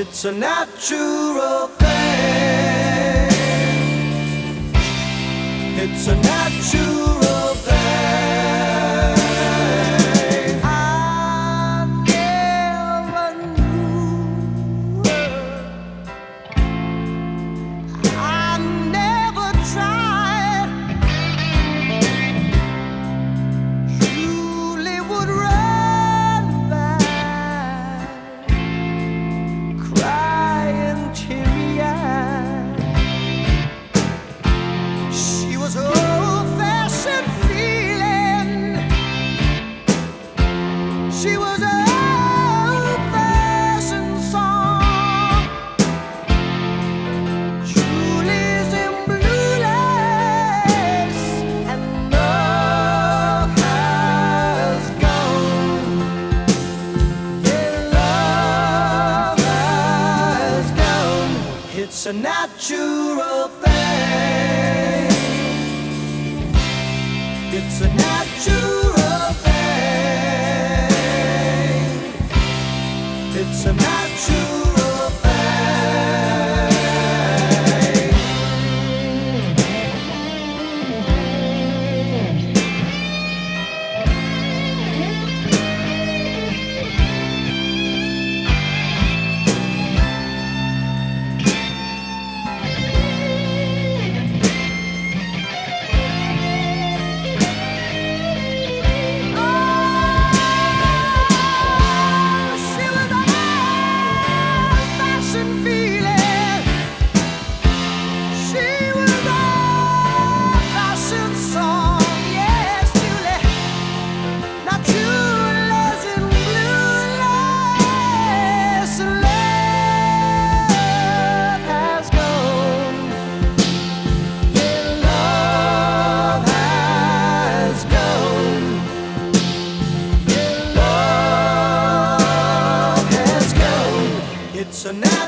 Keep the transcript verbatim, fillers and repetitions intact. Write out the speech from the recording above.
It's a natural thing. It's a natural thing. I never knew her. I never tried. Julie would run by, crying teary-eyed. She was old-fashioned feeling. She was an old-fashioned song. Julie's in blue lace, and love has gone. Yeah, love has gone. It's a natural thing. It's a natural thing. It's a natural thing. She was an old-fashioned feeling. She was an old-fashioned song. Yes, Julie. Now Julie's in blue lace, and love has gone. Yeah, love has gone. Yeah, love has gone. It's a